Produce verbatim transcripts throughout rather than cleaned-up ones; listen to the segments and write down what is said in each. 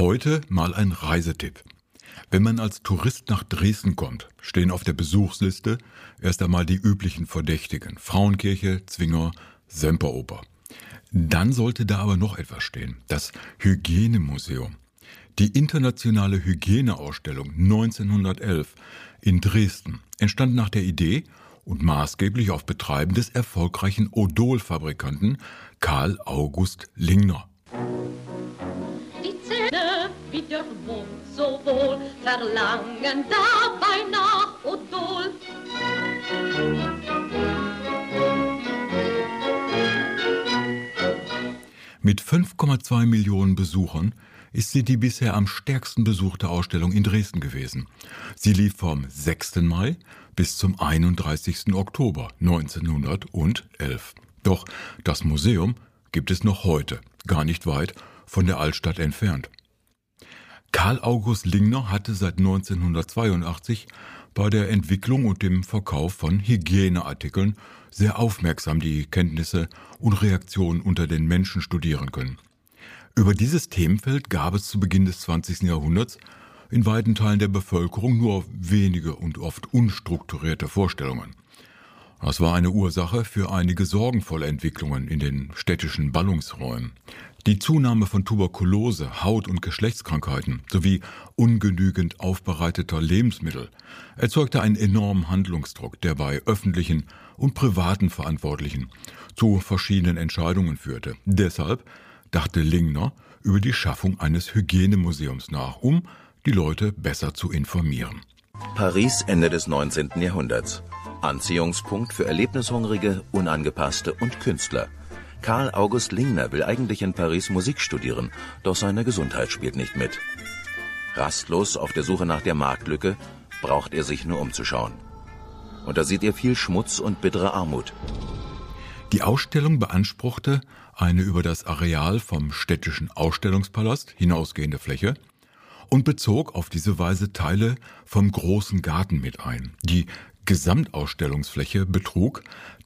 Heute mal ein Reisetipp. Wenn man als Tourist nach Dresden kommt, stehen auf der Besuchsliste erst einmal die üblichen Verdächtigen: Frauenkirche, Zwinger, Semperoper. Dann sollte da aber noch etwas stehen: das Hygienemuseum. Die internationale Hygieneausstellung neunzehnhundertelf in Dresden entstand nach der Idee und maßgeblich auf Betreiben des erfolgreichen Odol-Fabrikanten Karl August Lingner. Die Zähne wie der Mund so wohl verlangen dabei nach Odol. Mit fünf Komma zwei Millionen Besuchern ist sie die bisher am stärksten besuchte Ausstellung in Dresden gewesen. Sie lief vom sechsten Mai bis zum einunddreißigsten Oktober neunzehnhundertelf. Doch das Museum gibt es noch heute, gar nicht weit von der Altstadt entfernt. Karl August Lingner hatte seit neunzehnhundertzweiundachtzig bei der Entwicklung und dem Verkauf von Hygieneartikeln sehr aufmerksam die Kenntnisse und Reaktionen unter den Menschen studieren können. Über dieses Themenfeld gab es zu Beginn des zwanzigsten Jahrhunderts in weiten Teilen der Bevölkerung nur wenige und oft unstrukturierte Vorstellungen. Das war eine Ursache für einige sorgenvolle Entwicklungen in den städtischen Ballungsräumen. Die Zunahme von Tuberkulose, Haut- und Geschlechtskrankheiten sowie ungenügend aufbereiteter Lebensmittel erzeugte einen enormen Handlungsdruck, der bei öffentlichen und privaten Verantwortlichen zu verschiedenen Entscheidungen führte. Deshalb dachte Lingner über die Schaffung eines Hygienemuseums nach, um die Leute besser zu informieren. Paris Ende des neunzehnten Jahrhunderts. Anziehungspunkt für Erlebnishungrige, Unangepasste und Künstler. Karl August Lingner will eigentlich in Paris Musik studieren, doch seine Gesundheit spielt nicht mit. Rastlos auf der Suche nach der Marktlücke braucht er sich nur umzuschauen. Und da sieht er viel Schmutz und bittere Armut. Die Ausstellung beanspruchte eine über das Areal vom städtischen Ausstellungspalast hinausgehende Fläche und bezog auf diese Weise Teile vom großen Garten mit ein. Die Gesamtausstellungsfläche betrug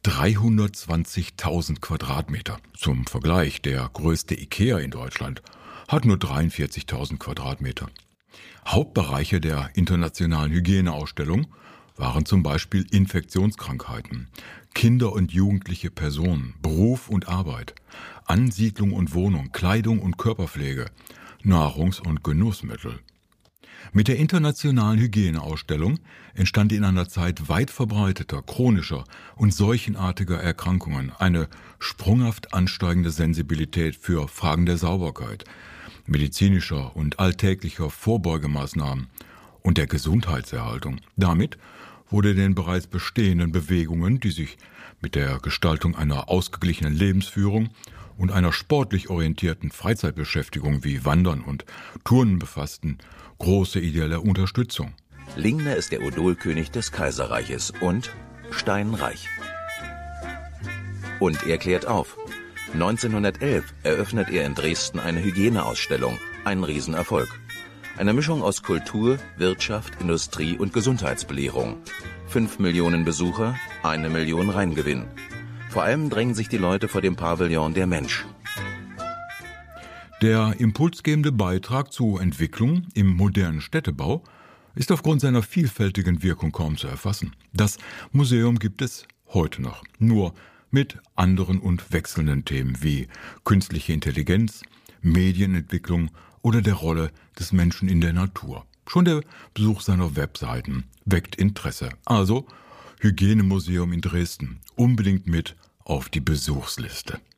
dreihundertzwanzigtausend Quadratmeter. Zum Vergleich, der größte Ikea in Deutschland hat nur dreiundvierzigtausend Quadratmeter. Hauptbereiche der internationalen Hygieneausstellung waren zum Beispiel Infektionskrankheiten, Kinder und jugendliche Personen, Beruf und Arbeit, Ansiedlung und Wohnung, Kleidung und Körperpflege, Nahrungs- und Genussmittel. Mit der internationalen Hygieneausstellung entstand in einer Zeit weit verbreiteter, chronischer und seuchenartiger Erkrankungen eine sprunghaft ansteigende Sensibilität für Fragen der Sauberkeit, medizinischer und alltäglicher Vorbeugemaßnahmen und der Gesundheitserhaltung. Damit wurde den bereits bestehenden Bewegungen, die sich mit der Gestaltung einer ausgeglichenen Lebensführung und einer sportlich orientierten Freizeitbeschäftigung wie Wandern und Turnen befassten, große ideelle Unterstützung. Lingner ist der Odolkönig des Kaiserreiches und steinreich. Und er klärt auf. neunzehnhundertelf eröffnet er in Dresden eine Hygieneausstellung, ein Riesenerfolg. Eine Mischung aus Kultur, Wirtschaft, Industrie und Gesundheitsbelehrung. Fünf Millionen Besucher, eine Million Reingewinn. Vor allem drängen sich die Leute vor dem Pavillon der Mensch. Der impulsgebende Beitrag zur Entwicklung im modernen Städtebau ist aufgrund seiner vielfältigen Wirkung kaum zu erfassen. Das Museum gibt es heute noch, nur mit anderen und wechselnden Themen wie künstliche Intelligenz, Medienentwicklung oder der Rolle des Menschen in der Natur. Schon der Besuch seiner Webseiten weckt Interesse. Also Hygienemuseum in Dresden, unbedingt mit auf die Besuchsliste.